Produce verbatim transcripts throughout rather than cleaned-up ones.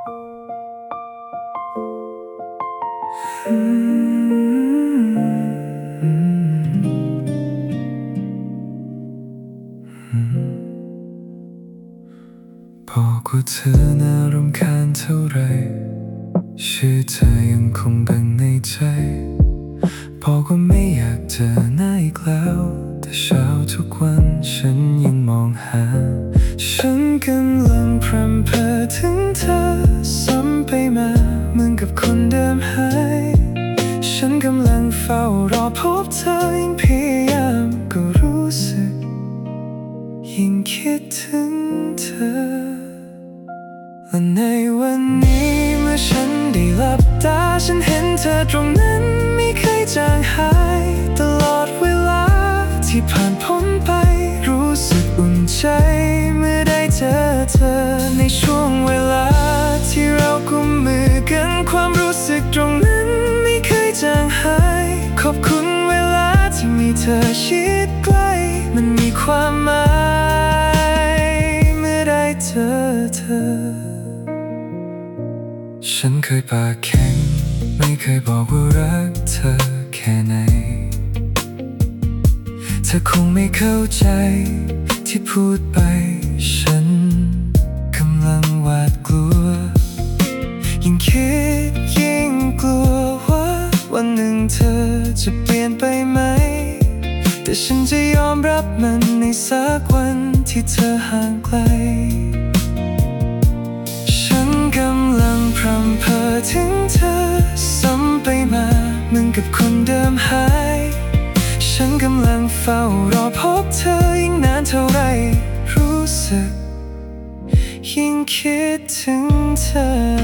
บอกว่าเธอน่ารำคาญเท่าไรชื่อเธอยังคงดังในใจบอกว่าไม่อยากเจอหน้าอีกแล้วแต่เช้าทุกวันฉันยังมองหาฉันกำลังพรำเพอถึงเธอซ้ำไปมาเหมือนกับคนเดิมหายฉันกำลังเฝ้ารอพบเธอยิ่งพยายามก็รู้สึกยิ่งคิดถึงเธอและในวันนี้เมื่อฉันได้หลับตาฉันเห็นเธอตรงนั้นไม่เคยจางหายตลอดเวลาที่ผ่านพ้นไปรู้สึกอุ่นใจเมื่อได้เจอเธอในช่วงเวลาที่เรากุมมือกันความรู้สึกตรงนั้นไม่เคยจางหายขอบคุณเวลาที่มีเธอชิดใกล้มันมีความหมายเมื่อได้เจอเธอฉันเคยปากแข็งไม่เคยบอกว่ารักเธอแค่ไหนเธอคงไม่เข้าใจที่พูดไปฉันกำลังหวาดกลัวยิ่งคิดยิ่งกลัวว่าวันหนึ่งเธอจะเปลี่ยนไปไหมแต่ฉันจะยอมรับมันในสักวันที่เธอห่างไกลฉันกำลังพรำเพอถึงเธอซ้ำไปมาเหมือนกับคนเดิมหายฉันกำลังเฝ้ารอพบเธอยิ่งนานเท่าไรรู้สึกยิ่งคิดถึงเธอ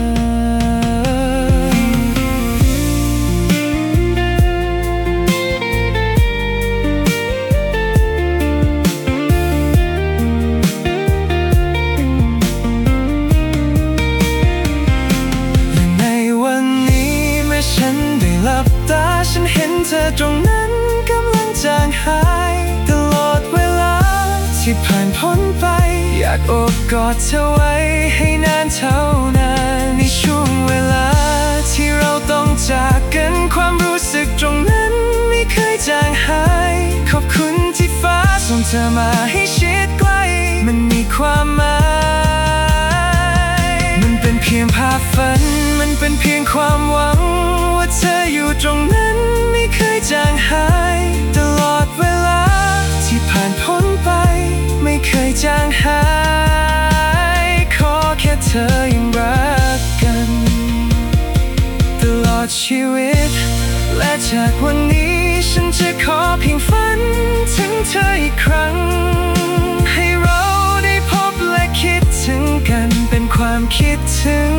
ฉันเห็นเธอตรงนั้นกำลังจางหายตลอดเวลาที่ผ่านพ้นไปอยากโอบกอดเธอไว้ให้นานเท่านานในช่วงเวลาที่เราต้องจากกันความรู้สึกตรงนั้นไม่เคยจางหายขอบคุณที่ฟ้าส่งเธอมาให้ชิดใกล้มันมีความหมายมันเป็นเพียงภาพฝันมันเป็นเพียงความหวังว่าเธออยู่ตรงนั้นไม่เคยจางหายตลอดเวลาที่ผ่านพ้นไปไม่เคยจางหายขอแค่เธอยังรักกันตลอดชีวิตและจากวันนี้ฉันจะขอเพียงฝันถึงเธออีกครั้งให้เราได้พบและคิดถึงกันเป็นความคิดถึง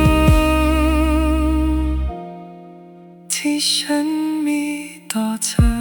ที่ฉันมีต่อเธอ